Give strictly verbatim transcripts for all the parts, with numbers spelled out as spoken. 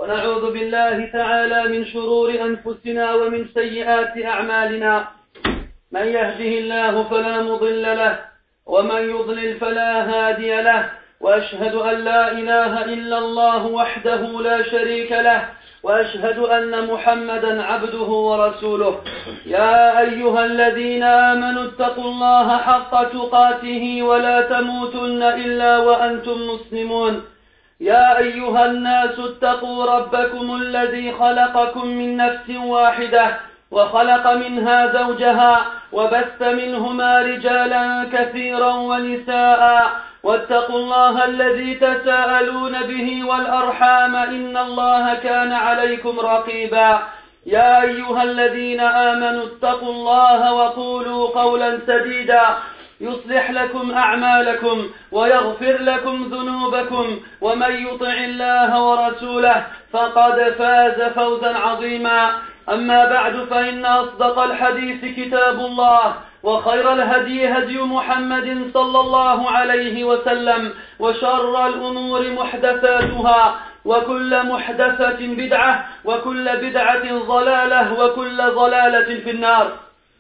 ونعوذ بالله تعالى من شرور أنفسنا ومن سيئات أعمالنا. من يهده الله فلا مضل له ومن يضلل فلا هادي له، وأشهد أن لا إله إلا الله وحده لا شريك له، وأشهد أن محمدا عبده ورسوله. يا أيها الذين آمنوا اتقوا الله حق تقاته ولا تموتن إلا وأنتم مسلمون. يا أيها الناس اتقوا ربكم الذي خلقكم من نفس واحدة وخلق منها زوجها وبث منهما رجالا كثيرا ونساء، واتقوا الله الذي تساءلون به والأرحام إن الله كان عليكم رقيبا. يا أيها الذين آمنوا اتقوا الله وقولوا قولا سديدا يصلح لكم أعمالكم ويغفر لكم ذنوبكم، ومن يطع الله ورسوله فقد فاز فوزا عظيما. أما بعد، فإن أصدق الحديث كتاب الله، وخير الهدي هدي محمد صلى الله عليه وسلم، وشر الأمور محدثاتها، وكل محدثة بدعة، وكل بدعة ضلالة، وكل ضلالة في النار.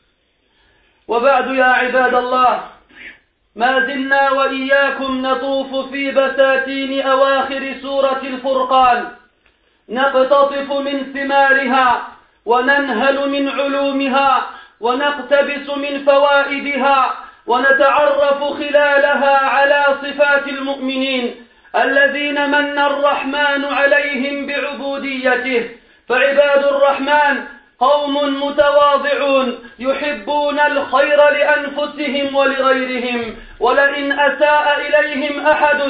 وبعد، يا عباد الله، ما زلنا وإياكم نطوف في بساتين أواخر سورة الفرقان، نقتطف من ثمارها وننهل من علومها ونقتبس من فوائدها، ونتعرف خلالها على صفات المؤمنين الذين من الرحمن عليهم بعبوديته. فعباد الرحمن قوم متواضعون يحبون الخير لأنفسهم ولغيرهم، ولئن أساء إليهم أحد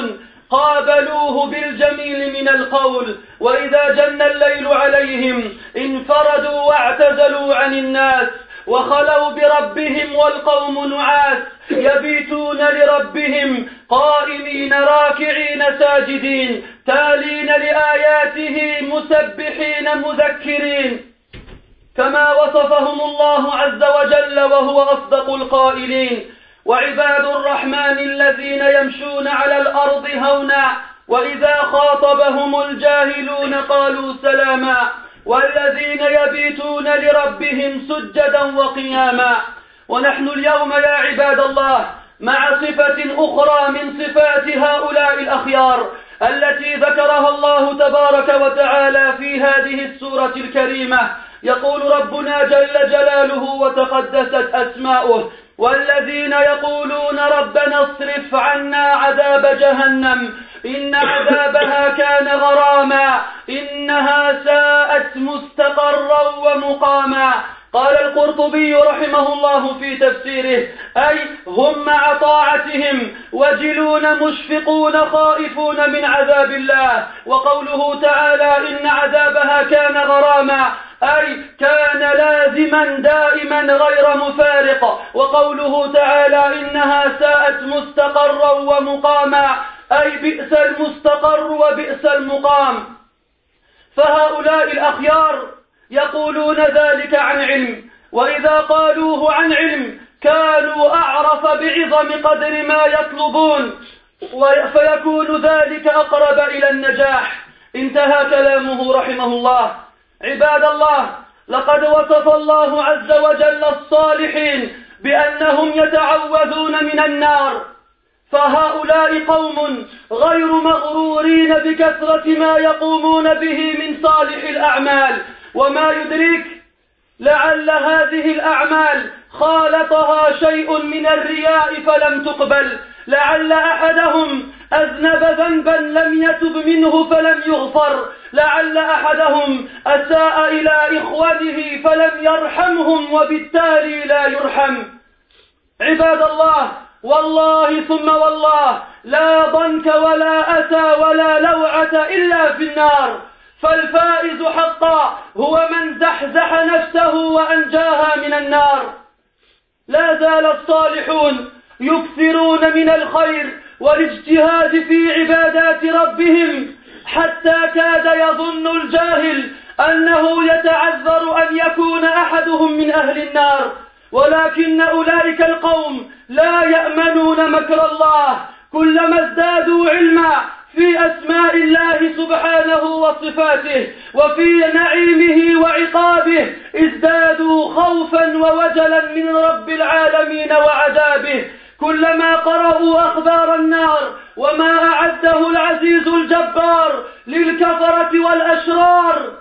قابلوه بالجميل من القول، وإذا جن الليل عليهم انفردوا واعتزلوا عن الناس وخلوا بربهم والقوم نعاس، يبيتون لربهم قائمين راكعين ساجدين تالين لآياته مسبحين مذكرين، كما وصفهم الله عز وجل وهو أصدق القائلين. وعباد الرحمن الذين يمشون على الأرض هونا وإذا خاطبهم الجاهلون قالوا سلاما، والذين يبيتون لربهم سجدا وقياما. ونحن اليوم يا عباد الله مع صفة أخرى من صفات هؤلاء الأخيار التي ذكرها الله تبارك وتعالى في هذه السورة الكريمة. يقول ربنا جل جلاله وتقدست أسماؤه: والذين يقولون ربنا اصرف عنا عذاب جهنم إن عذابها كان غراما إنها ساءت مستقرا ومقاما. قال القرطبي رحمه الله في تفسيره: أي هم مع طاعتهم وجلون مشفقون خائفون من عذاب الله. وقوله تعالى إن عذابها كان غراما أي كان لازما دائما غير مفارق. وقوله تعالى إنها ساءت مستقرا ومقاما أي بئس المستقر وبئس المقام. فهؤلاء الأخيار يقولون ذلك عن علم، وإذا قالوه عن علم كانوا أعرف بعظم قدر ما يطلبون، فيكون ذلك أقرب إلى النجاح. انتهى كلامه رحمه الله. عباد الله، لقد وصف الله عز وجل الصالحين بأنهم يتعوذون من النار، فهؤلاء قوم غير مغرورين بكثرة ما يقومون به من صالح الأعمال، وما يدرك لعل هذه الأعمال خالطها شيء من الرياء فلم تقبل، لعل أحدهم أذنب ذنبا لم يتب منه فلم يغفر، لعل أحدهم أساء إلى إخوته فلم يرحمهم وبالتالي لا يرحم. عباد الله، والله ثم والله لا ضنك ولا أسى ولا لوعة إلا في النار، فالفائز حقا هو من زحزح نفسه وأنجاها من النار. لا زال الصالحون يكثرون من الخير والاجتهاد في عبادات ربهم، حتى كاد يظن الجاهل أنه يتعذر أن يكون أحدهم من أهل النار، ولكن أولئك القوم لا يأمنون مكر الله. كلما ازدادوا علما في أسماء الله سبحانه وصفاته وفي نعيمه وعقابه ازدادوا خوفا ووجلا من رب العالمين وعذابه. كلما قرأوا أخبار النار وما أعده العزيز الجبار للكفرة والأشرار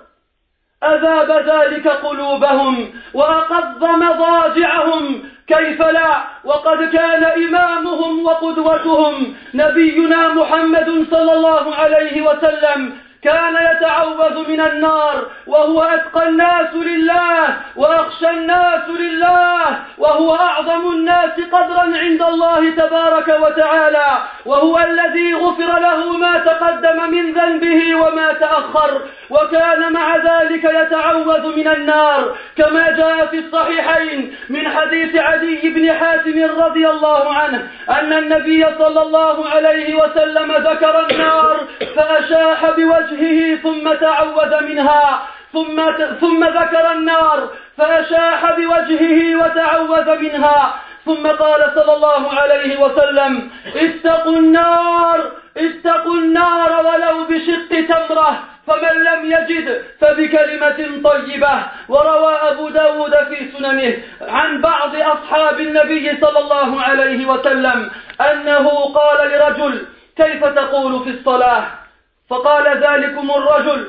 أذاب ذلك قلوبهم وأقض مضاجعهم. كيف لا وقد كان إمامهم وقدوتهم نبينا محمد صلى الله عليه وسلم كان يتعوذ من النار وهو أتقى الناس لله وأخشى الناس لله وهو أعظم الناس قدرا عند الله تبارك وتعالى، وهو الذي غفر له ما تقدم من ذنبه وما تأخر، وكان مع ذلك يتعوذ من النار كما جاء في الصحيحين من حديث عدي بن حاتم رضي الله عنه أن النبي صلى الله عليه وسلم ذكر النار فأشاح بوجهه ثم تعوذ منها ثم ثم ذكر النار فأشاح بوجهه وتعوذ منها ثم قال صلى الله عليه وسلم اتقوا النار اتقوا النار ولو بشق تمرة، فمن لم يجد فبكلمة طيبة. وروى أبو داود في سننه عن بعض أصحاب النبي صلى الله عليه وسلم أنه قال لرجل كيف تقول في الصلاة؟ فقال ذلكم الرجل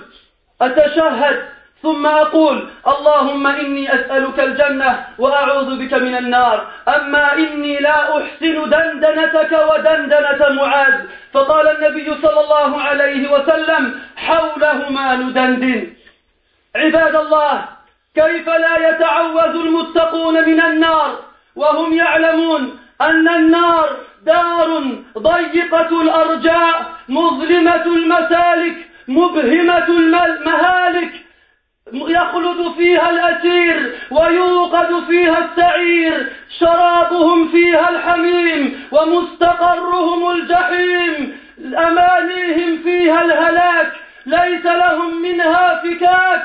أتشهد ثم أقول اللهم إني أسألك الجنة وأعوذ بك من النار، أما إني لا أحسن دندنتك ودندنة معاذ. فقال النبي صلى الله عليه وسلم حولهما ندندن. عباد الله، كيف لا يتعوذ المتقون من النار وهم يعلمون أن النار دار ضيقة الأرجاء مظلمة المسالك مبهمة المهالك، يخلد فيها الأسير ويوقد فيها السعير، شرابهم فيها الحميم ومستقرهم الجحيم، أمانيهم فيها الهلاك، ليس لهم منها فكاك.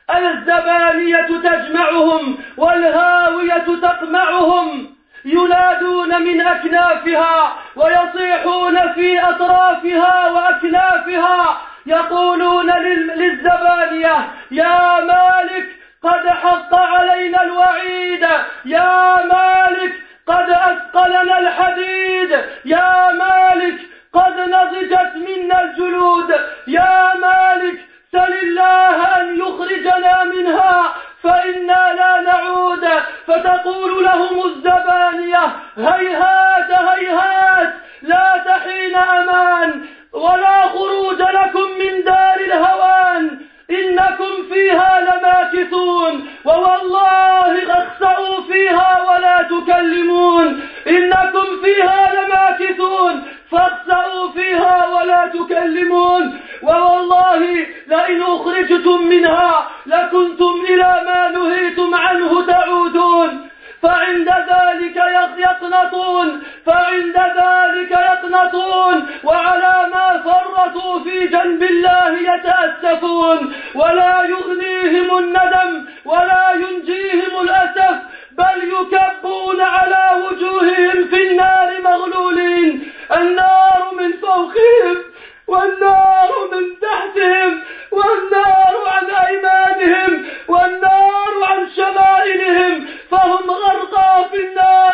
الزبانية تجمعهم والهاوية تقمعهم، ينادون من أكنافها ويصيحون في أطرافها وأكنافها، يقولون للزبانية يا مالك قد حق علينا الوعيد، يا مالك قد أثقلنا الحديد، يا مالك قد نضجت منا الجلود، يا مالك سل الله أن يخرجنا منها فإنا لا نعود. فتقول لهم الزبانية هيهات هيهات لا تحين أمان ولا خروج لكم من دار الهوان، إنكم فيها لماكثون، ووالله اخسأوا فيها ولا تكلمون، إنكم فيها لماكثون فاخسأوا فيها ولا تكلمون، ووالله لئن أخرجتم منها لكنتم إلى ما نهيتم عنه تعودون. فعند ذلك يقنطون فعند ذلك يقنطون وعلى ما فرطوا في جنب الله يتأسفون، ولا يغنيهم الندم ولا ينجيهم الأسف، بل يكبون على وجوههم في النار مغلولين، النار من فوقهم والنار من تحتهم والنار عن أيمانهم والنار عن شمائلهم، فهم غرقى في النار،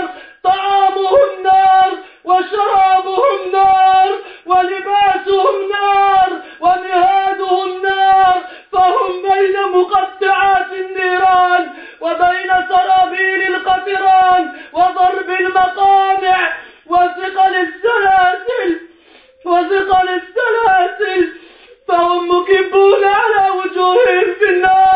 طعامهم نار وشرابهم نار ولباسهم نار ومهادهم نار، فهم بين مقطعات النيران وبين سرابيل القطران وضرب المقامع وثقل السلاسل وثقل السلاسل، فهم مكبون على وجوههم في النار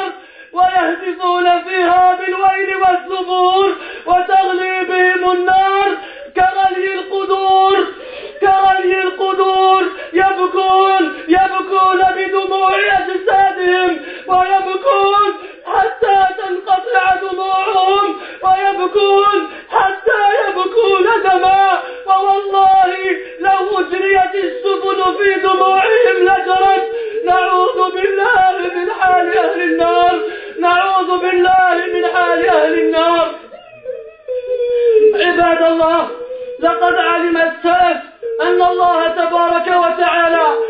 ويهتفون فيها بالويل والزبور وتغلي بهم النار كغلي القدور كغلي القدور، يبكون يبكون بدموع أجسادهم ويبكون حتى تنقطع دموعهم ويبكون حتى يبكون دما، ووالله لو أجريت السفن في دموعهم لجرت. نعوذ بالله من حال أهل النار، نعوذ بالله من حال أهل النار. عباد الله، لقد علم السلف أن الله تبارك وتعالى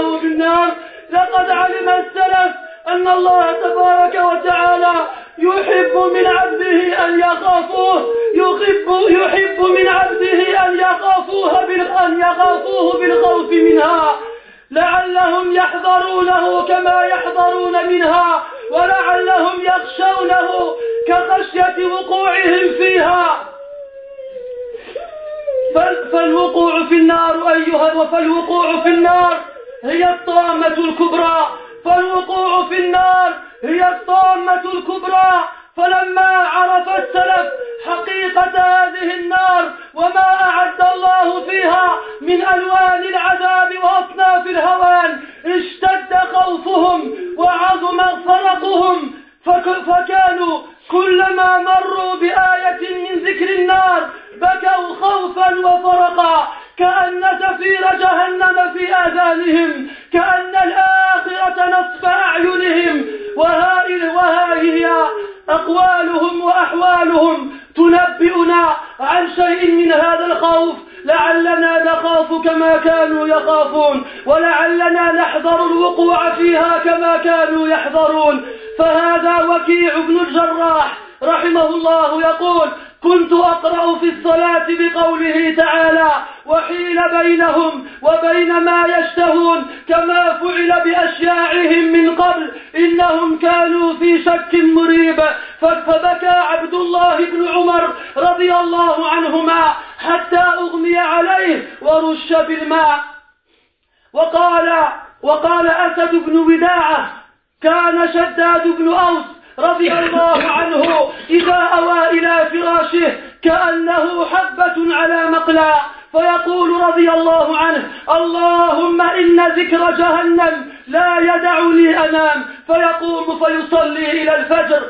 له بالنار. لقد علم السلف أن الله تبارك وتعالى يحب من عبده أن يخافوه يحب, يحب من عبده أن يخافوه أن يخافوه بالخوف منها، لعلهم يحذرونه كما يحذرون منها، ولعلهم يخشونه كخشية وقوعهم فيها. فالوقوع في النار أيها فالوقوع في النار هي الطامة الكبرى فالوقوع في النار هي الطامة الكبرى. فلما عرف السلف حقيقة هذه النار وما أعد الله فيها من ألوان العذاب وأصناف الهوان اشتد خوفهم وعظم فرقهم، فكانوا كلما مروا بآية من ذكر النار بكوا خوفا وفرقا، كأن زفير جهنم في آذانهم، كأن الآخرة نصب أعينهم. وها هي أقوالهم وأحوالهم تنبئنا عن شيء من هذا الخوف، لعلنا نخاف كما كانوا يخافون، ولعلنا نحذر الوقوع فيها كما كانوا يحذرون. فهذا وكيع بن الجراح رحمه الله يقول: كنت أقرأ في الصلاة بقوله تعالى: وحيل بينهم وبين ما يشتهون كما فعل بأشياعهم من قبل إنهم كانوا في شك مريب. فبكى عبد الله بن عمر رضي الله عنهما حتى أغمي عليه ورش بالماء. وقال, وقال أسد بن وداعة: كان شداد بن أوس رضي الله عنه إذا أوى إلى فراشه كأنه حبة على مقلى، فيقول رضي الله عنه: اللهم إن ذكر جهنم لا يدعني أنام، فيقوم فيصلي إلى الفجر.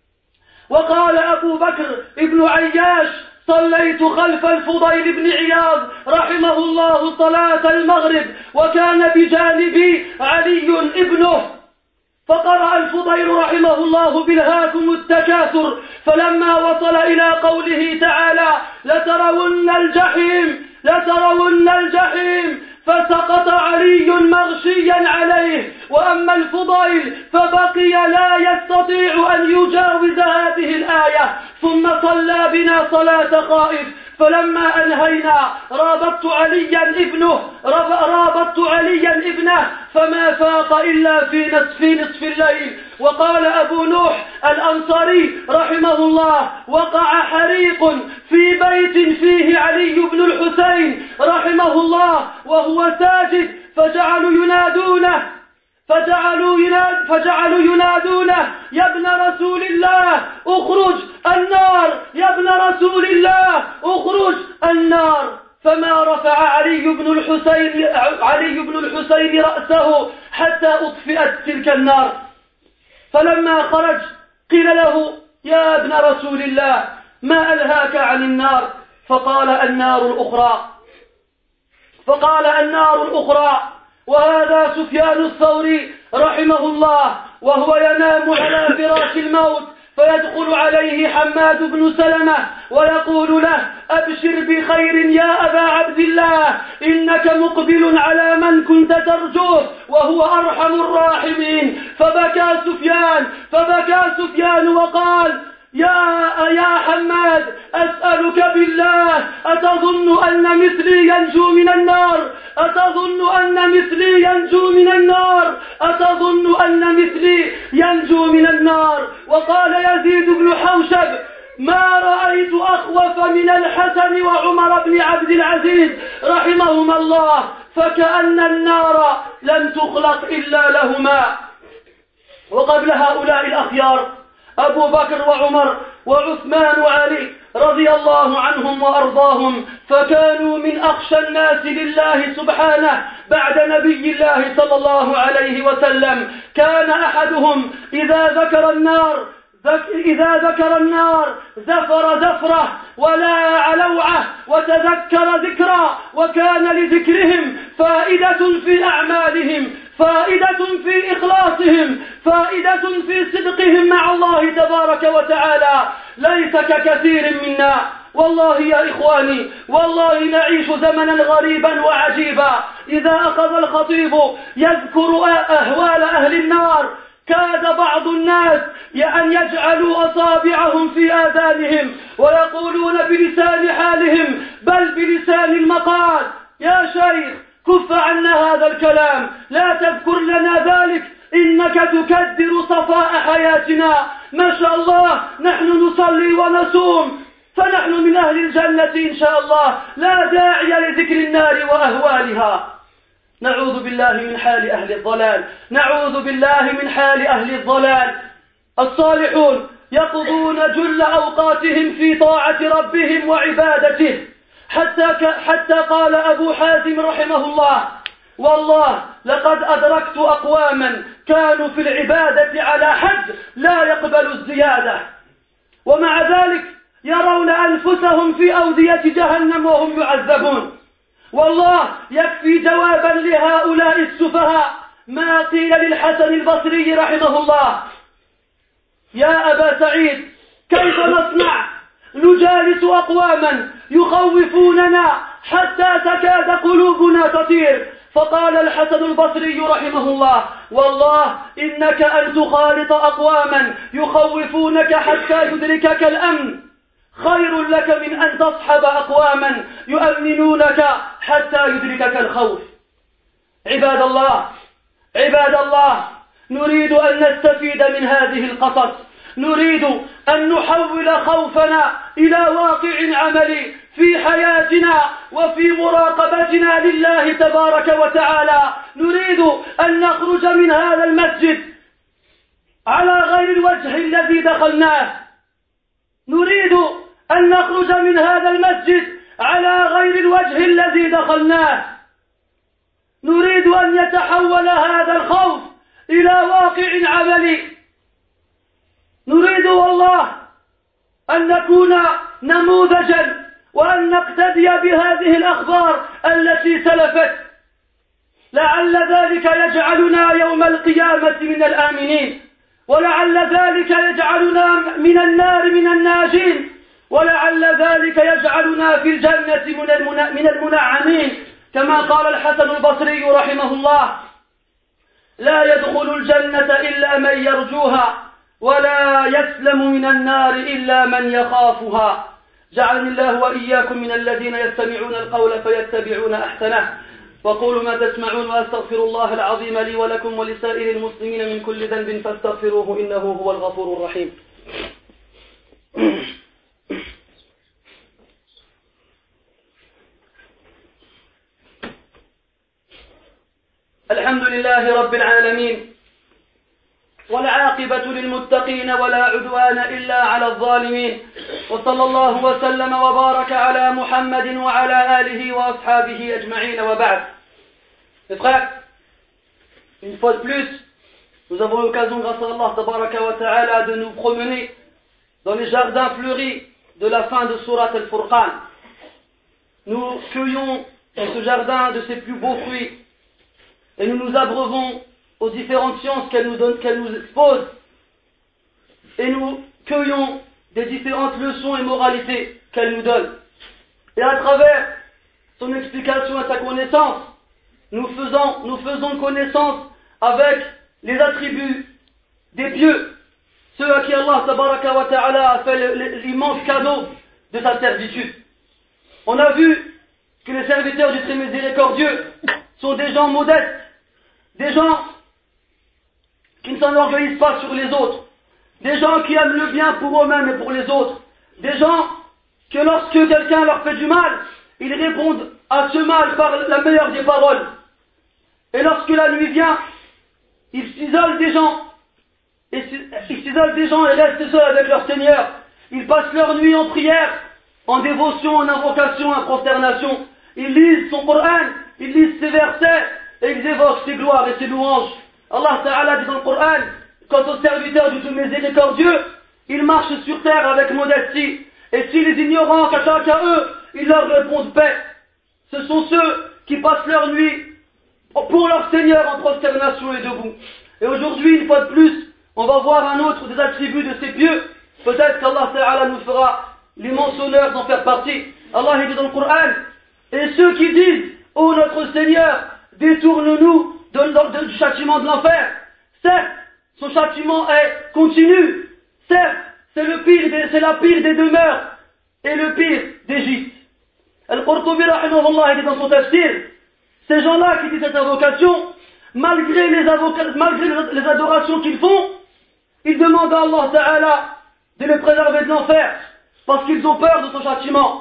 وقال أبو بكر ابن عياش: صليت خلف الفضيل بن عياض رحمه الله صلاة المغرب وكان بجانبي علي ابنه، فقرأ الفضيل رحمه الله: بلهاكم التكاثر، فلما وصل إلى قوله تعالى: لترون الجحيم لترون الجحيم فسقط علي مغشيا عليه، وأما الفضيل فبقي لا يستطيع أن يجاوز هذه الآية، ثم صلى بنا صلاة خائف. فلما أنهينا رابطت عليا ابنه رابطت عليا ابنه فما فاق إلا في نصف نصف الليل. وقال أبو نوح الأنصاري رحمه الله: وقع حريق في بيت فيه علي بن الحسين رحمه الله وهو ساجد، فجعلوا ينادونه فجعلوا, يناد فجعلوا ينادونه: يا ابن رسول الله اخرج النار، يا ابن رسول الله اخرج النار. فما رفع علي بن الحسين علي بن الحسين رأسه حتى أطفئت تلك النار. فلما خرج قيل له: يا ابن رسول الله ما ألهاك عن النار؟ فقال: النار الأخرى فقال النار الأخرى. وهذا سفيان الثوري رحمه الله وهو ينام على فراش الموت، فيدخل عليه حماد بن سلمة ويقول له: أبشر بخير يا أبا عبد الله، إنك مقبل على من كنت ترجوه وهو أرحم الراحمين. فبكى سفيان فبكى سفيان وقال: يا يا حماد، أسألك بالله، أتظن أن مثلي ينجو من النار؟ أتظن أن مثلي ينجو من النار؟ أتظن أن مثلي ينجو من النار؟ وقال يزيد بن حوشب: ما رأيت أخوف من الحسن وعمر بن عبد العزيز رحمهما الله، فكأن النار لم تخلق إلا لهما. وقبل هؤلاء الأخيار أبو بكر وعمر وعثمان وعلي رضي الله عنهم وأرضاهم، فكانوا من أخشى الناس لله سبحانه بعد نبي الله صلى الله عليه وسلم. كان أحدهم إذا ذكر النار إذا ذكر النار زفر زفرة ولا لوعة وتذكر ذكرى، وكان لذكرهم فائدة في أعمالهم، فائدة في إخلاصهم، فائدة في صدقهم مع الله تبارك وتعالى. ليس ككثير منا والله يا إخواني والله نعيش زمنا غريبا وعجيبا. إذا أخذ الخطيب يذكر أهوال أهل النار كاد بعض الناس أن يجعلوا أصابعهم في آذانهم ويقولون بلسان حالهم بل بلسان المقال: يا شيخ كف عنا هذا الكلام، لا تذكر لنا ذلك، إنك تكدر صفاء حياتنا. ما شاء الله نحن نصلي ونصوم فنحن من أهل الجنة إن شاء الله، لا داعي لذكر النار وأهوالها. نعوذ بالله من حال أهل الضلال، نعوذ بالله من حال أهل الضلال. الصالحون يقضون جل أوقاتهم في طاعة ربهم وعبادته، حتى, حتى قال أبو حازم رحمه الله: والله لقد أدركت أقواما كانوا في العبادة على حد لا يقبل الزيادة، ومع ذلك يرون أنفسهم في أودية جهنم وهم يعذبون. والله يكفي جوابا لهؤلاء السفهاء ما قيل للحسن البصري رحمه الله: يا أبا سعيد كيف نصنع؟ نجالس أقواما يخوفوننا حتى تكاد قلوبنا تطير. فقال الحسن البصري رحمه الله: والله إنك أن تخالط أقواما يخوفونك حتى يدركك الأمن خير لك من أن تصحب أقواما يؤمنونك حتى يدركك الخوف. عباد الله عباد الله نريد أن نستفيد من هذه القصص، نريد أن نحول خوفنا إلى واقع عملي في حياتنا وفي مراقبتنا لله تبارك وتعالى. نريد أن نخرج من هذا المسجد على غير الوجه الذي دخلناه، نريد أن نخرج من هذا المسجد على غير الوجه الذي دخلناه، نريد أن يتحول هذا الخوف إلى واقع عملي، نريد والله أن نكون نموذجا وأن نقتدي بهذه الأخبار التي سلفت، لعل ذلك يجعلنا يوم القيامة من الآمنين، ولعل ذلك يجعلنا من النار من الناجين، ولعل ذلك يجعلنا في الجنة من المنعمين. كما قال الحسن البصري رحمه الله: لا يدخل الجنة إلا من يرجوها ولا يسلم من النار إلا من يخافها. جعلني الله وإياكم من الذين يستمعون القول فيتبعون أحسنه. وقولوا ما تسمعون وأستغفر الله العظيم لي ولكم ولسائر المسلمين من كل ذنب فاستغفروه إنه هو الغفور الرحيم. الحمد لله رب العالمين، والعاقبة للمتقين ولا عدوان إلا على الظالمين، وصلى الله وسلم وبارك على محمد وعلى آله وأصحابه أجمعين وبعد. Mes frères, une fois de plus, nous avons l'occasion, grâce à Allah tabaraka wa ta'ala, de nous promener dans les jardins fleuris de la fin de Surat al-Furqan. Nous cueillons dans ce jardin de ses plus beaux fruits et nous nous abreuvons aux différentes sciences qu'elle nous donne, qu'elle nous expose, et nous cueillons des différentes leçons et moralités qu'elle nous donne. Et à travers son explication et sa connaissance, nous faisons, nous faisons connaissance avec les attributs des pieux, ceux à qui Allah tabaraka wa ta'ala a fait l'immense cadeau de sa servitude. On a vu que les serviteurs du très miséricordieux sont des gens modestes, des gens qui ne s'enorgueillissent pas sur les autres, des gens qui aiment le bien pour eux-mêmes et pour les autres, des gens que lorsque quelqu'un leur fait du mal, ils répondent à ce mal par la meilleure des paroles. Et lorsque la nuit vient, ils s'isolent des gens, et ils s'isolent des gens et restent seuls avec leur Seigneur. Ils passent leur nuit en prière, en dévotion, en invocation, en prosternation. Ils lisent son Coran, ils lisent ses versets, et ils évoquent ses gloires et ses louanges. Allah Ta'ala dit dans le Coran: quant aux serviteurs du tout miséricordieux, ils marchent sur terre avec modestie, et si les ignorants s'attaquent à eux, ils leur répondent paix. Ce sont ceux qui passent leur nuit pour leur Seigneur en prosternation et debout. Et aujourd'hui, une fois de plus, on va voir un autre des attributs de ces pieux. Peut-être qu'Allah Ta'ala nous fera les mensonneurs d'en faire partie. Allah dit dans le Coran, et ceux qui disent, ô notre Seigneur, détourne-nous de, de, de, du châtiment de l'enfer. Certes, son châtiment est continu. Certes, c'est, le pire des, c'est la pire des demeures et le pire d'Égypte. Al-Qurtubi rahimahullah dit dans son tafsir, ces gens-là qui disent cette invocation, malgré les, avoca- malgré les adorations qu'ils font, ils demandent à Allah Ta'ala de les préserver de l'enfer, parce qu'ils ont peur de son châtiment.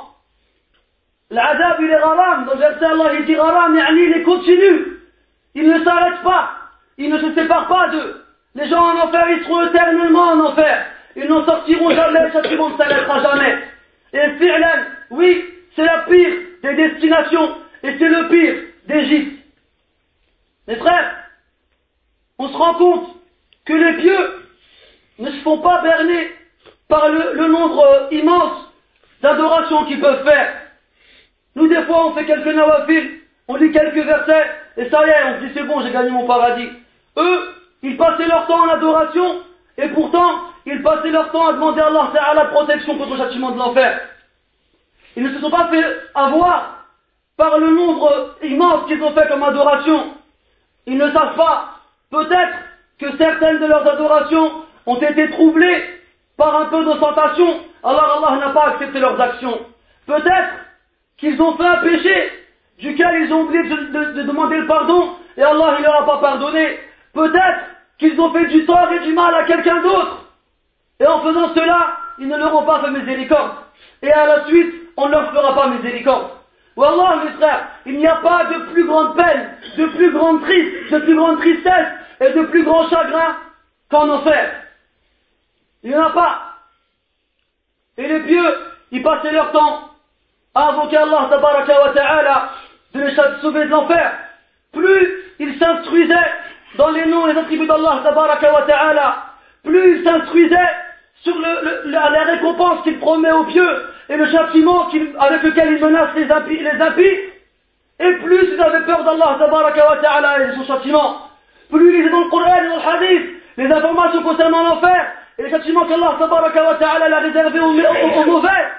L'adab il est gharam, dans le verset Allah il dit gharam, yani il est continu, il ne s'arrête pas, il ne se sépare pas d'eux. Les gens en enfer, ils seront éternellement en enfer, ils n'en sortiront jamais, le châtiment ne s'arrêtera jamais. Et fi'lan, oui, c'est la pire des destinations, et c'est le pire d'Égypte. Mes frères, on se rend compte que les pieux ne se font pas berner par le, le nombre euh, immense d'adorations qu'ils peuvent faire. Nous, des fois, on fait quelques nawafil, on lit quelques versets, et ça y est, on se dit c'est bon, j'ai gagné mon paradis. Eux, ils passaient leur temps en adoration, et pourtant, ils passaient leur temps à demander à Allah Ta'ala la protection contre le châtiment de l'enfer. Ils ne se sont pas fait avoir par le nombre immense qu'ils ont fait comme adoration. Ils ne savent pas, peut-être, que certaines de leurs adorations ont été troublées par un peu d'ostentation, alors Allah n'a pas accepté leurs actions. Peut-être qu'ils ont fait un péché duquel ils ont oublié de, de, de demander le pardon et Allah ne leur a pas pardonné. Peut-être qu'ils ont fait du tort et du mal à quelqu'un d'autre et en faisant cela, ils ne leur ont pas fait miséricorde. Et à la suite, on ne leur fera pas miséricorde. Wallah, mes frères, il n'y a pas de plus grande peine, de plus grande triste, de plus grande tristesse et de plus grand chagrin qu'en enfer. Il n'y en a pas. Et les pieux, ils passaient leur temps à invoquer Allah tabaraka wa ta'ala de les sauver de l'enfer. Plus ils s'instruisaient dans les noms et les attributs d'Allah tabaraka wa ta'ala, plus ils s'instruisaient sur le, le, la, la récompense qu'il promet aux pieux et le châtiment qu'il, avec lequel il menace les impies, les impies, et plus ils avaient peur d'Allah tabaraka wa ta'ala et de son châtiment, plus ils lisaient dans le Coran et dans le Hadith les informations concernant l'enfer et le châtiment qu'Allah tabaraka wa ta'ala l'a réservé aux, aux, aux mauvais,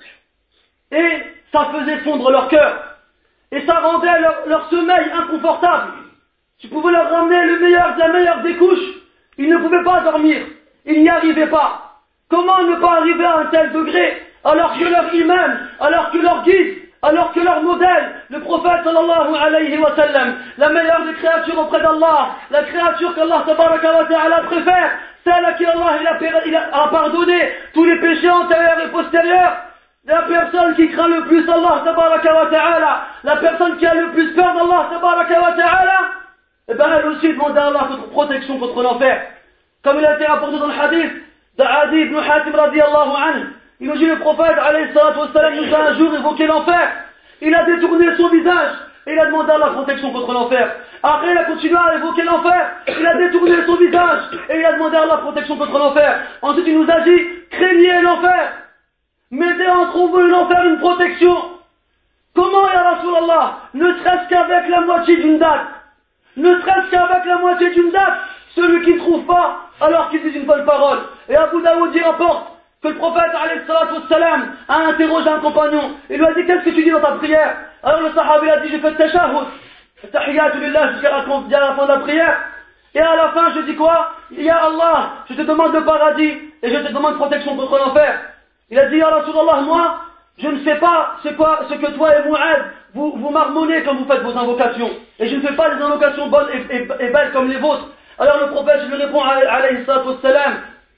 et ça faisait fondre leur cœur et ça rendait leur, leur sommeil inconfortable. Tu pouvais leur ramener le meilleur de la meilleure des couches, ils ne pouvaient pas dormir, ils n'y arrivaient pas. Comment ne pas arriver à un tel degré alors que leur imam, alors que leur guide, alors que leur modèle, le prophète sallallahu alayhi wa sallam, la meilleure des créatures auprès d'Allah, la créature qu'Allah tabaraka wa ta'ala préfère, celle à qui Allah il a, il a pardonné tous les péchés antérieurs et postérieurs, la personne qui craint le plus Allah tabaraka wa ta'ala, la personne qui a le plus peur d'Allah tabaraka wa ta'ala, et bien elle aussi demande à Allah contre protection contre l'enfer. Comme il a été rapporté dans le hadith d'Adi ibn Hatim radiallahu anhu, il nous dit le prophète alayhi salatu wassalam nous a un jour évoqué l'enfer, il a détourné son visage et il a demandé à la protection contre l'enfer. Après il a continué à évoquer l'enfer, il a détourné son visage et il a demandé à la protection contre l'enfer. Ensuite il nous a dit, craignez l'enfer, mettez entre vous et l'enfer une protection. Comment ya Rasulallah, ne serait-ce qu'avec la moitié d'une date, ne serait-ce qu'avec la moitié d'une date, celui qui ne trouve pas alors qu'il dit une bonne parole. Et Abu Daoud y rapporte que le prophète alayhi salatu wassalam a interrogé un compagnon et lui a dit, qu'est-ce que tu dis dans ta prière? Alors le sahabi a dit, je fais tashahhud, tahiyatu lillah jusqu'à la fin de la prière, et à la fin je dis quoi? Ya Allah, je te demande le paradis et je te demande protection contre l'enfer. Il a dit, ya Rasulallah, moi je ne sais pas ce, quoi, ce que toi et Mu'ad vous, vous marmonnez quand vous faites vos invocations, et je ne fais pas des invocations bonnes et, et, et belles comme les vôtres. Alors le prophète je lui réponds alayhi salatu wassalam,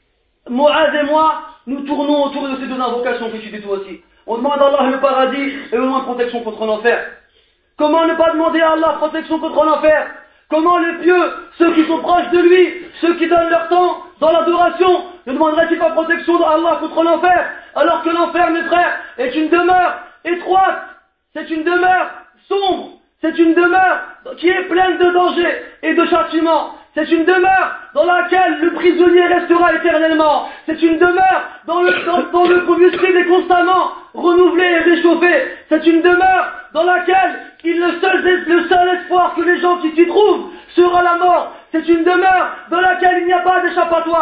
Mu'ad et moi nous tournons autour de ces deux invocations que tu dis toi aussi. On demande à Allah le paradis et on demande protection contre l'enfer. Comment ne pas demander à Allah protection contre l'enfer? Comment les pieux, ceux qui sont proches de lui, ceux qui donnent leur temps dans l'adoration, ne demanderaient-ils pas protection d'Allah contre l'enfer? Alors que l'enfer, mes frères, est une demeure étroite, c'est une demeure sombre, c'est une demeure qui est pleine de dangers et de châtiments. C'est une demeure dans laquelle le prisonnier restera éternellement. C'est une demeure dans le, dans, dans le combustible est constamment renouvelé et réchauffé. C'est une demeure dans laquelle il, le, seul, le seul espoir que les gens qui s'y trouvent sera la mort. C'est une demeure dans laquelle il n'y a pas d'échappatoire.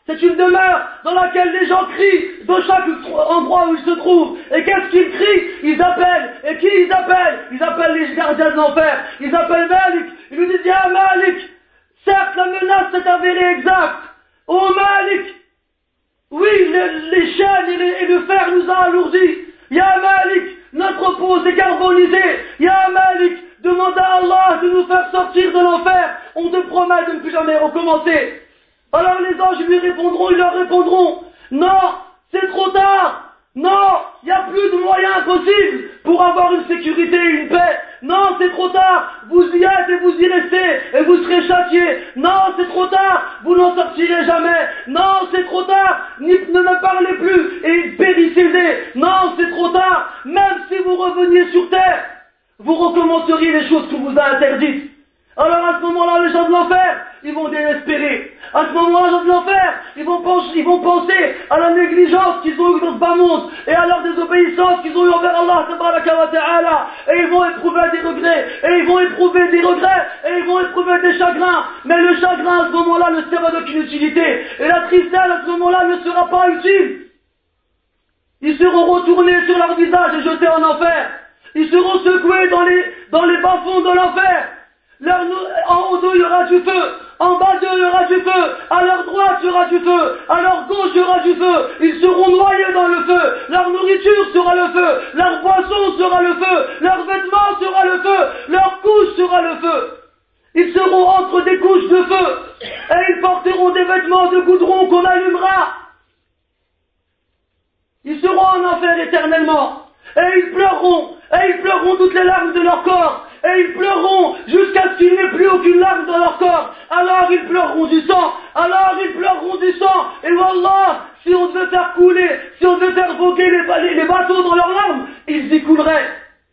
C'est une demeure dans laquelle les gens crient de chaque endroit où ils se trouvent. Et qu'est-ce qu'ils crient? Ils appellent. Et qui ils appellent? Ils appellent les gardiens de l'enfer. Ils appellent Malik. Ils lui disent, Ya Malik, certes la menace s'est avérée exacte. Oh Malik, oui, les, les chaînes et, les, et le fer nous a alourdis. Ya Malik, notre peau s'est carbonisée. Ya Malik, demande à Allah de nous faire sortir de l'enfer. On te promet de ne plus jamais recommencer. Alors les anges lui répondront, ils leur répondront, non, c'est trop tard, non, il n'y a plus de moyens possibles pour avoir une sécurité et une paix, non, c'est trop tard, vous y êtes et vous y restez, et vous serez châtiés, non, c'est trop tard, vous n'en sortirez jamais, non, c'est trop tard, ne me parlez plus et périssez, non, c'est trop tard, même si vous reveniez sur terre, vous recommenceriez les choses qu'on vous a interdites. Alors à ce moment-là, les gens de l'enfer, ils vont désespérer. À ce moment-là, les gens de l'enfer, ils vont penser, ils vont penser à la négligence qu'ils ont eue dans ce bas monde et à leur désobéissance qu'ils ont eue envers Allah tabaraka wa ta'ala. Et ils vont éprouver des regrets, et ils vont éprouver des regrets, et ils vont éprouver des chagrins. Mais le chagrin à ce moment-là ne sera d'aucune utilité. Et la tristesse à ce moment-là ne sera pas utile. Ils seront retournés sur leur visage et jetés en enfer. Ils seront secoués dans les, dans les bas-fonds de l'enfer. Leur, en haut d'eux, il y aura du feu. En bas d'eux, il y aura du feu. À leur droite, il y aura du feu. À leur gauche, il y aura du feu. Ils seront noyés dans le feu. Leur nourriture sera le feu. Leur boisson sera le feu. Leurs vêtements sera le feu. Leur couche sera le feu. Ils seront entre des couches de feu. Et ils porteront des vêtements de goudron qu'on allumera. Ils seront en enfer éternellement. Et ils pleureront. Et ils pleureront toutes les larmes de leur corps. Et ils pleureront jusqu'à ce qu'il n'y ait plus aucune larme dans leur corps. Alors ils pleureront du sang. Alors ils pleureront du sang. Et wallah, si on devait faire couler, si on devait faire voguer les, les bateaux dans leurs larmes, ils y couleraient.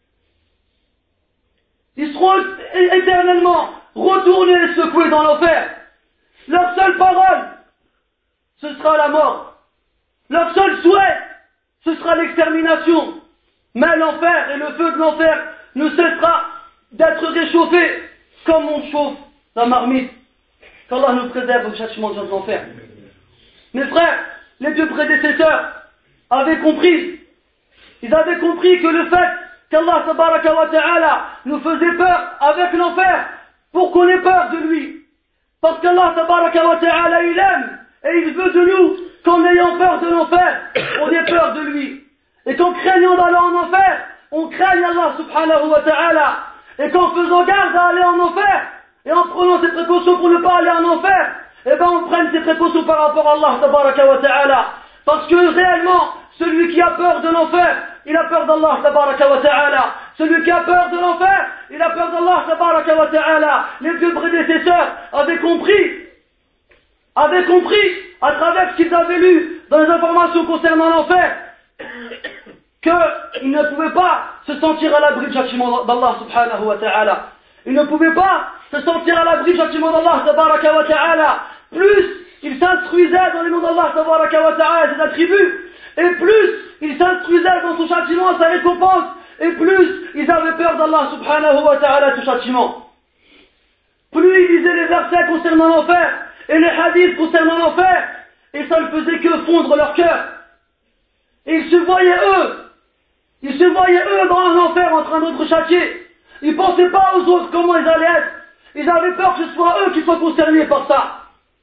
Ils seront éternellement retournés et secoués dans l'enfer. Leur seule parole, ce sera la mort. Leur seul souhait, ce sera l'extermination. Mais l'enfer et le feu de l'enfer ne cessera d'être réchauffé comme on chauffe la marmite. Qu'Allah nous préserve du châtiment de l'enfer. Mes frères, les deux prédécesseurs avaient compris. Ils avaient compris que le fait qu'Allah tabaraka wa ta'ala nous faisait peur avec l'enfer pour qu'on ait peur de lui. Parce qu'Allah tabaraka wa ta'ala il aime et il veut de nous qu'en ayant peur de l'enfer, on ait peur de lui. Et qu'en craignant d'aller en enfer, on craigne Allah subhanahu wa ta'ala. Et qu'en faisant garde à aller en enfer, et en prenant ses précautions pour ne pas aller en enfer, eh ben on prenne ses précautions par rapport à Allah tabaraka wa ta'ala. Parce que réellement, celui qui a peur de l'enfer, il a peur d'Allah tabaraka wa ta'ala. Celui qui a peur de l'enfer, il a peur d'Allah tabaraka wa ta'ala. Les deux prédécesseurs avaient compris, avaient compris, à travers ce qu'ils avaient lu dans les informations concernant l'enfer, qu'ils ne pouvaient pas se sentir à l'abri du châtiment d'Allah subhanahu wa ta'ala. Ils ne pouvaient pas se sentir à l'abri du châtiment d'Allah tabaraka wa ta'ala. Plus ils s'instruisaient dans les noms d'Allah tabaraka wa ta'ala et ses attributs, et plus ils s'instruisaient dans son châtiment et sa récompense, et plus ils avaient peur d'Allah subhanahu wa ta'ala et son châtiment. Plus ils lisaient les versets concernant l'enfer, et les hadiths concernant l'enfer, et ça ne faisait que fondre leur cœur. Et ils se voyaient eux, ils se voyaient eux dans un enfer en train d'être châtiés. Ils ne pensaient pas aux autres comment ils allaient être. Ils avaient peur que ce soit eux qui soient concernés par ça.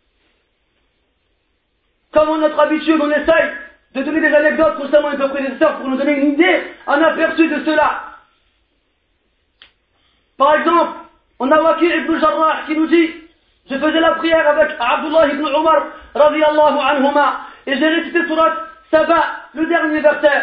Comme en notre habitude, on essaye de donner des anecdotes concernant les deux prédécesseurs pour nous donner une idée, un aperçu de cela. Par exemple, on a Waki' ibn Jarrah qui nous dit: je faisais la prière avec Abdullah ibn Umar radiyallahu anhuma et j'ai récité surat Saba, le dernier verset.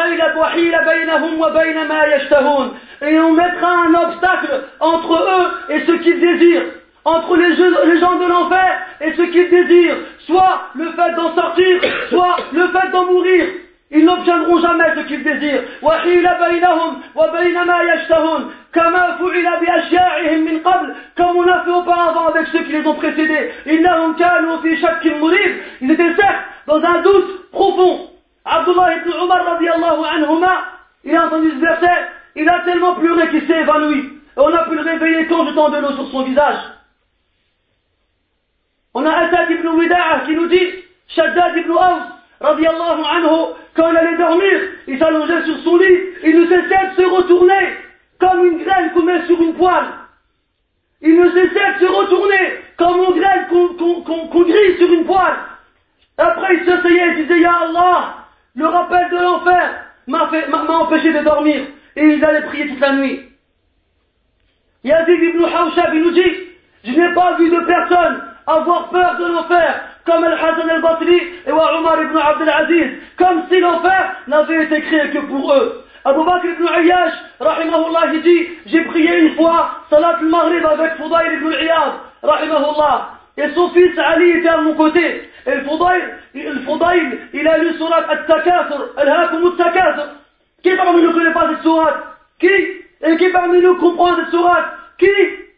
Et on mettra un obstacle entre eux et ce qu'ils désirent, entre les, jeux, les gens de l'enfer et ce qu'ils désirent, soit le fait d'en sortir, soit le fait d'en mourir. Ils n'obtiendront jamais ce qu'ils désirent. Comme on a fait auparavant avec ceux qui les ont précédés. Ils étaient certes dans un doute profond. Abdullah ibn Umar radiyallahu anhuma, il a entendu ce verset, il a tellement pleuré qu'il s'est évanoui. Et on a pu le réveiller qu'en jetant de l'eau sur son visage. On a Asad ibn Wida'a qui nous dit: Shaddad ibn Aws, radiallahu anhu, quand il allait dormir, il s'allongeait sur son lit, il ne cessait de se retourner, comme une graine qu'on met sur une poêle. Il ne cessait de se retourner, comme une graine qu'on, qu'on, qu'on, qu'on grille sur une poêle. Après, il s'asseyait et disait, Ya Allah, le rappel de l'enfer m'a, fait, m'a, m'a empêché de dormir. Et il allait prier toute la nuit. Yazid ibn Hawshab, il nous dit, je n'ai pas vu de personne avoir peur de l'enfer, comme Al-Hassan al-Basri et Omar ibn Abd al-Aziz, comme si l'enfer n'avait été créé que pour eux. Abu Bakr ibn Ayyash, rahimahullah, il dit, j'ai prié une fois Salat al-Maghrib avec Fudayl ibn al-Iyad, rahimahullah, et son fils Ali était à mon côté. Et le Fudayl, le Fudayl, il a lu surat At-Takathur, Al-Hakum At-Takathur. Qui parmi nous ne connaît pas cette sourate? Qui? Et qui parmi nous comprend cette sourate? Qui?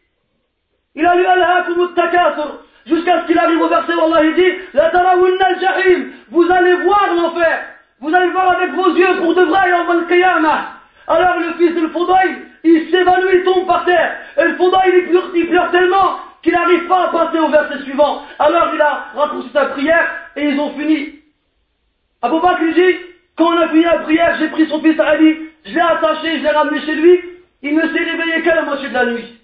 Il a lu Al-Hakum At-Takathur, jusqu'à ce qu'il arrive au verset où Allah il dit, La tarawunna al-jahim, vous allez voir l'enfer. Vous allez le voir avec vos yeux pour de vrai en al-Qiyamah. Alors le fils de Fudayl, il s'évanouit, il tombe par terre. Et le Fudayl, il pleure, il pleure tellement qu'il n'arrive pas à passer au verset suivant. Alors il a raccourci sa prière et ils ont fini. Abu Bakr dit, quand on a fini la prière, j'ai pris son fils Ali, je l'ai attaché, je l'ai ramené chez lui. Il ne s'est réveillé qu'à la moitié de la nuit.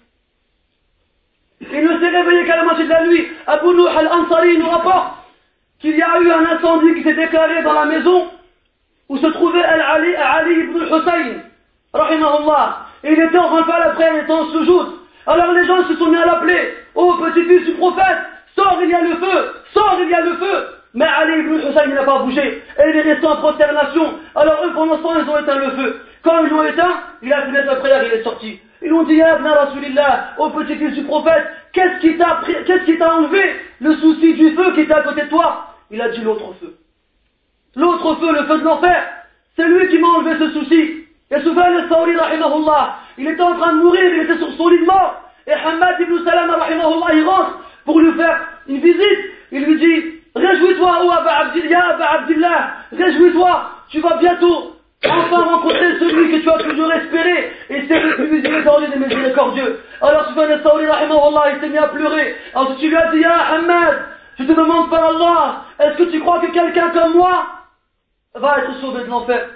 Il ne s'est réveillé qu'à la moitié de la nuit. Abu Nuh al-Ansari nous rapporte qu'il y a eu un incendie qui s'est déclaré dans la maison où se trouvait Al-Ali, Ali ibn al-Hussein, rahimahullah. Et il était en train de faire la prière, il était en soujoud. Alors les gens se sont mis à l'appeler. Oh, petit-fils du prophète, sors, il y a le feu, sors, il y a le feu. Mais Ali ibn al-Hussein n'a pas bougé. Et il est resté en prosternation. Alors eux, pendant ce temps, ils ont éteint le feu. Quand ils l'ont éteint, il a fini sa prière, il est sorti. Ils ont dit, Ya ibn Rasulillah, oh petit-fils du prophète, qu'est-ce qui t'a, qu'est-ce qui t'a enlevé le souci du feu qui était à côté de toi? Il a dit l'autre feu. L'autre feu, le feu de l'enfer, c'est lui qui m'a enlevé ce souci. Et Soufiane al-Thawri, rahimahullah, il était en train de mourir, il était sur son lit de mort. Et Hamad ibn Salam, rahimahullah, il rentre pour lui faire une visite. Il lui dit, réjouis-toi, oh Aba Abdillah, Aba Abdillah, réjouis-toi, tu vas bientôt enfin rencontrer celui que tu as toujours espéré. Et c'est le plus miséricordieux des miséricordieux. Alors Soufiane al-Thawri, rahimahullah, il s'est mis à pleurer. Alors tu lui as dit, Ya Hamad, je te demande par Allah, est-ce que tu crois que quelqu'un comme moi va être sauvé de l'enfer?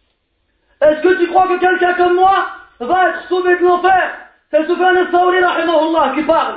Est-ce que tu crois que quelqu'un comme moi va être sauvé de l'enfer? C'est Soufiane al-Thawri, rahimahullah, qui parle.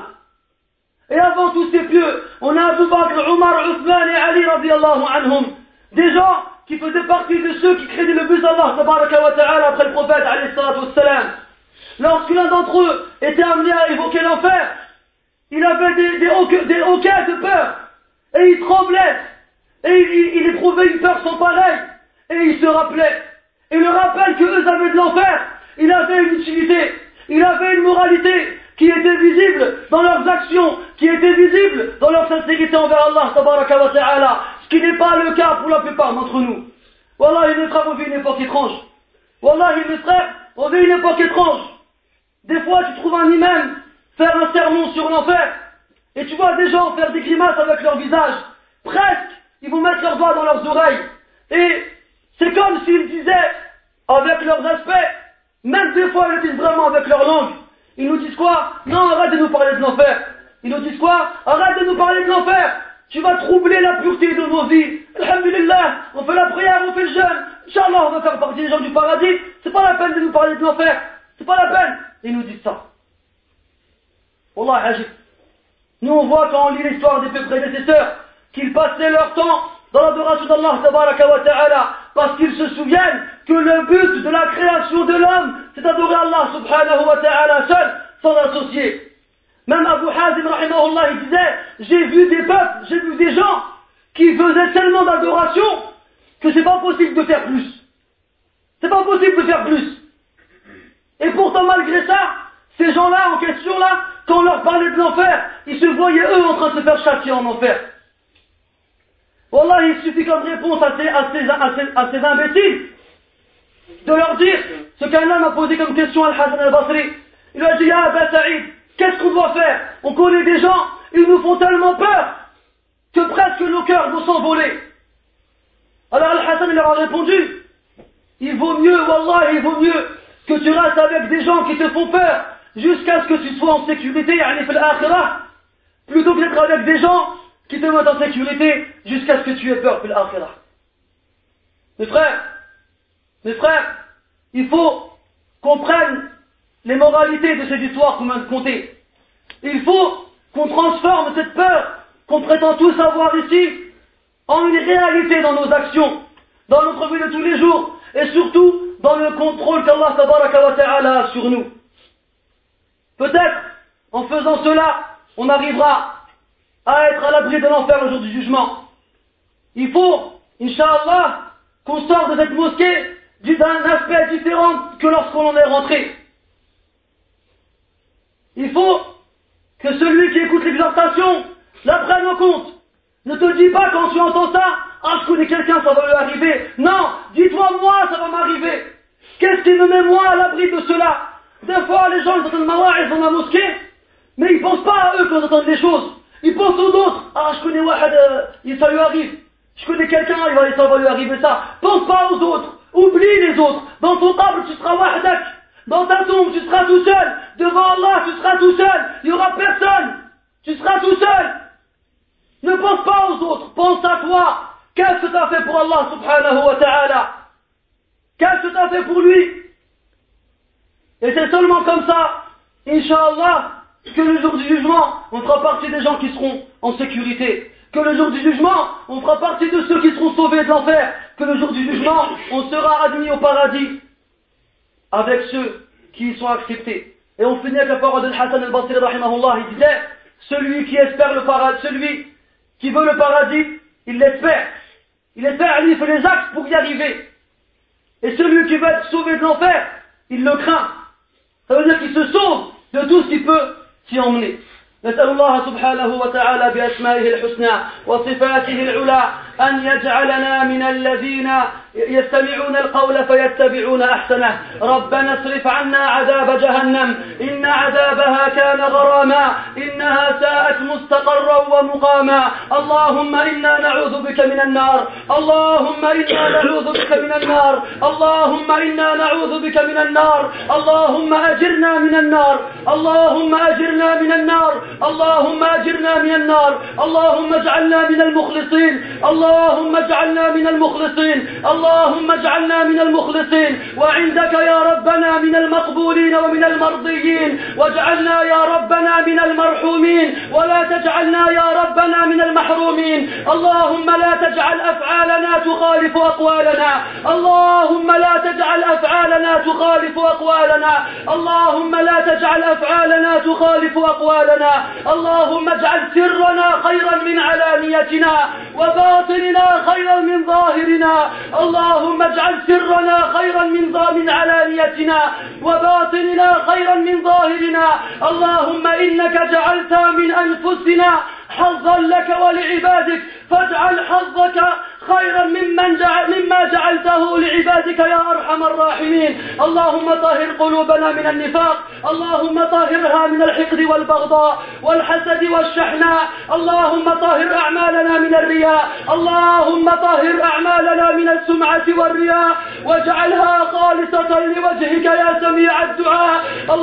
Et avant tous ces pieux, on a Abu Bakr, Omar, Othman et Ali, radiyallahu anhum. Des gens qui faisaient partie de ceux qui craignaient le but d'Allah, tabaraka wa ta'ala, après le prophète, alayhi salatu wassalam. Lorsque l'un d'entre eux était amené à évoquer l'enfer, il avait des, des, hoquets, des hoquets de peur. Et il tremblait. Et il, il éprouvait une peur sans pareille. Et il se rappelait. Et le rappel qu'eux avaient de l'enfer, il avait une utilité. Il avait une moralité qui était visible dans leurs actions, qui était visible dans leur sincérité envers Allah, tabaraka wa ta'ala. Ce qui n'est pas le cas pour la plupart d'entre nous. Wallahi, mes frères, on vit une époque étrange. Wallahi, mes frères, on vit une époque étrange. Des fois, tu trouves un imam faire un sermon sur l'enfer, et tu vois des gens faire des grimaces avec leur visage. Presque, ils vont mettre leurs doigts dans leurs oreilles. Et c'est comme s'ils disaient, avec leurs aspects, même des fois ils le disent vraiment avec leur langue. Ils nous disent quoi? Non, arrête de nous parler de l'enfer. Ils nous disent quoi? Arrête de nous parler de l'enfer. Tu vas troubler la pureté de nos vies. Alhamdulillah, on fait la prière, on fait le jeûne. Inch'Allah, on va faire partie des gens du paradis. C'est pas la peine de nous parler de l'enfer. C'est pas la peine. Ils nous disent ça. Wallah, Hajib. Nous on voit quand on lit l'histoire des prédécesseurs qu'ils passaient leur temps dans l'adoration d'Allah tabaraka wa ta'ala parce qu'ils se souviennent que le but de la création de l'homme c'est d'adorer Allah subhanahu wa ta'ala seul, sans associer. Même Abu Hazim rahimahullah il disait, j'ai vu des peuples, j'ai vu des gens qui faisaient tellement d'adoration que c'est pas possible de faire plus. C'est pas possible de faire plus. Et pourtant malgré ça, ces gens-là en question là, quand on leur parlait de l'enfer, ils se voyaient eux en train de se faire châtier en enfer. Wallah, il suffit comme réponse à ces, à ces, à ces, à ces imbéciles de leur dire ce qu'un homme a posé comme question à Al-Hassan al-Basri. Il lui a dit, Ya Aba Saïd, qu'est-ce qu'on doit faire? On connaît des gens, ils nous font tellement peur que presque nos cœurs vont s'envoler. Alors Al-Hassan il leur a répondu, il vaut mieux, Wallah, il vaut mieux que tu restes avec des gens qui te font peur jusqu'à ce que tu sois en sécurité, yani fil akhirah, plutôt que d'être avec des gens qui te mettent en sécurité jusqu'à ce que tu aies peur pour l'akhirah. Mes frères, mes frères, il faut qu'on prenne les moralités de cette histoire qu'on vient de conter. Il faut qu'on transforme cette peur qu'on prétend tous avoir ici en une réalité dans nos actions, dans notre vie de tous les jours, et surtout dans le contrôle qu'Allah tabaraka wa ta'ala a sur nous. Peut-être, en faisant cela, on arrivera à être à l'abri de l'enfer le jour du jugement. Il faut, Inch'Allah, qu'on sorte de cette mosquée d'un aspect différent que lorsqu'on en est rentré. Il faut que celui qui écoute l'exhortation la prenne en compte. Ne te dis pas quand tu entends ça, ah je connais quelqu'un, ça va lui arriver. Non, dis-toi moi, ça va m'arriver. Qu'est-ce qui me met moi à l'abri de cela? Des fois les gens ils entendent mawa'id dans la mosquée, mais ils pensent pas à eux quand ils entendent les choses. Ils pensent aux autres. Ah je connais wahad, euh, ça lui arrive. Je connais quelqu'un, il va, ça va lui arriver ça. Pense pas aux autres. Oublie les autres. Dans ton table, tu seras wahdak. Dans ta tombe, tu seras tout seul. Devant Allah, tu seras tout seul. Il n'y aura personne. Tu seras tout seul. Ne pense pas aux autres. Pense à toi. Qu'est-ce que tu as fait pour Allah subhanahu wa ta'ala? Qu'est-ce que tu as fait pour lui? Et c'est seulement comme ça, Inch'Allah, que le jour du jugement, on fera partie des gens qui seront en sécurité. Que le jour du jugement, on fera partie de ceux qui seront sauvés de l'enfer. Que le jour du jugement, on sera admis au paradis avec ceux qui y sont acceptés. Et on finit avec la parole de Hassan al-Basri rahimahullah. Il disait, celui qui espère le paradis, celui qui veut le paradis, il l'espère. Il espère, il fait les actes pour y arriver. Et celui qui veut être sauvé de l'enfer, il le craint. Ça veut dire qu'il se sauve de tout ce qui peut s'y emmener. نسأل الله سبحانه وتعالى بأسمائه الحسنى وصفاته العلى أن يجعلنا من الذين يستمعون القول فيتبعون أحسنه. ربنا اصرف عنا عذاب جهنم إن عذابها كان غراما إنها ساءت مستقرا ومقاما. اللهم إنا نعوذ بك من النار اللهم إنا نعوذ بك من النار اللهم إنا نعوذ بك من النار اللهم أجرنا من النار اللهم أجرنا من النار اللهم أجرنا من النار اللهم اجعلنا من المخلصين اللهم اجعلنا من المخلصين اللهم اجعلنا من المخلصين وعندك يا ربنا من المقبولين ومن المرضيين واجعلنا يا ربنا من المرحومين ولا تجعلنا يا ربنا من المحرومين. اللهم لا تجعل أفعالنا تخالف أقوالنا اللهم لا تجعل أفعالنا تخالف أقوالنا اللهم لا تجعل أفعالنا تخالف أقوالنا اللهم اجعل سرنا خيرا من علانيتنا وباطننا خيرا من ظاهرنا اللهم اجعل سرنا خيرا من من علانيتنا وباطننا خيرا من ظاهرنا. اللهم إنك جعلت من أنفسنا حظا لك ولعبادك فاجعل حظك خيرا ممن جعل مما جعلته لعبادك يا أرحم الراحمين. اللهم طهر قلوبنا من النفاق اللهم طهرها من الحقد والبغضاء والحسد والشحناء اللهم طهر أعمالنا من الرياء اللهم طهر أعمالنا من السمعة والرياء واجعلها خالصة لوجهك يا سميع الدعاء.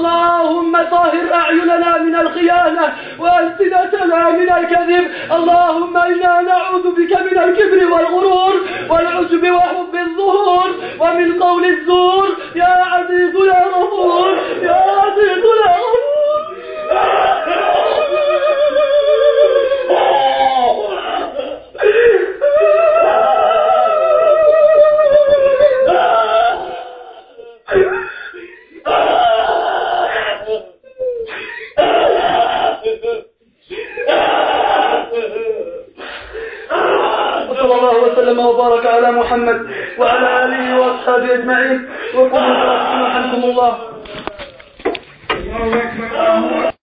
اللهم طهر أعيننا من الخيانة وألسنتنا من الكذب اللهم إنا نعوذ بك من الكبر والغرور والعجب وحب الظهور ومن قول الزور. يا عزيز يا غفور يا عزيز يا غفور. وصلى الله وسلم وبارك على محمد وعلى آله وأصحابه أجمعين وقوموا برحمكم الله.